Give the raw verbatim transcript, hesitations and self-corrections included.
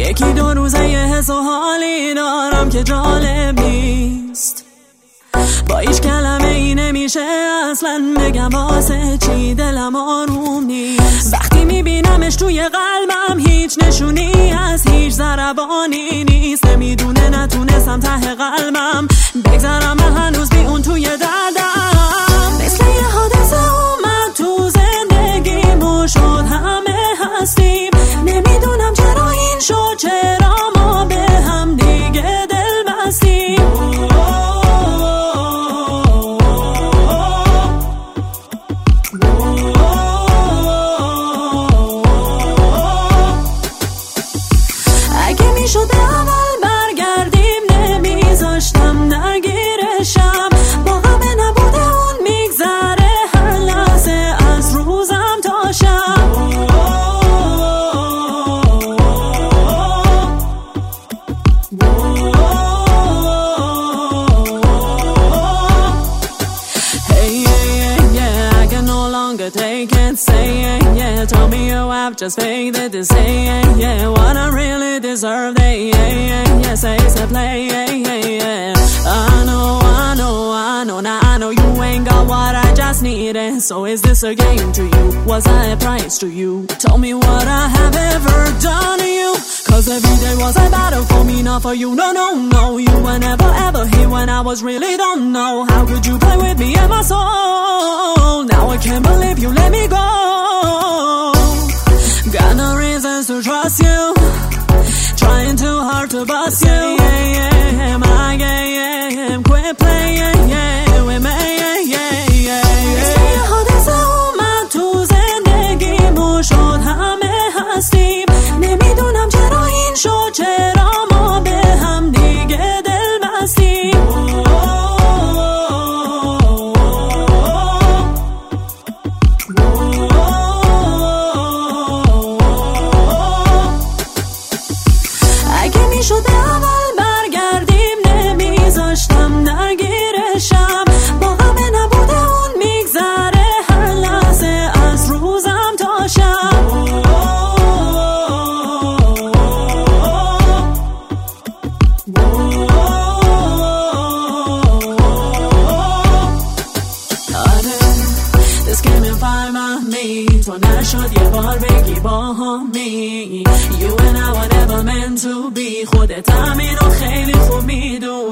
یکی دو روزه یه حس و حالی دارم که جالب نیست، با هیچ کلمه ای نمیشه اصلا بگم واسه چی دلم آروم نیست. وقتی میبینمش توی قلبم هیچ نشونی از هیچ ضربانی نیست. نمیدونه نتونستم ته قلبم بگذرم من هنوز بی اون توی دردم. مثل یه حادثه اومد تو زندگیم و شد همه هستیم. نمیدونم چرا این شد، چرا ما به هم دیگه دل بستیم. اگه میشد اول برگردیم نمیذاشتم نگیرشم. با غم نبوده اون میگذره هر لحظه از روزم تا شب. Hey, yeah, yeah, I can no longer take it. Say, yeah, yeah, tell me you have just faked it to say, yeah, yeah, what I really deserve. They, yeah, yeah, yeah, say it's a play, yeah, yeah, yeah. I know, I know, I know, now I know you ain't got what I just needed. So is this a game to you? Was I a prize to you? Tell me what I have ever done to you. Cause every day was a battle for me, not for you. No, no, no, you were never ever here when I was really don't know. How could you play with me and my soul? Now I can't believe you let me go. Got no reasons to trust you, trying too hard to bust you. Yeah, yeah, my game, quit playing, yeah, with me, yeah, yeah, yeah. مثل یه حادثه اومد تو زندگیمو شد همه هستیم. نمیدونم چرا این شد، چرا ما به هم دیگه دل بستیم. اگه میشد اول برگردیم نمیذاشتم نگیرشم. با غم نبوده اون میگذره هر لحظه از روزم تا شب. آره this came in five of me. تو نشد یه بار بگی با همی You and I were never meant to be. خودت همین رو خیلی خوب میدونی.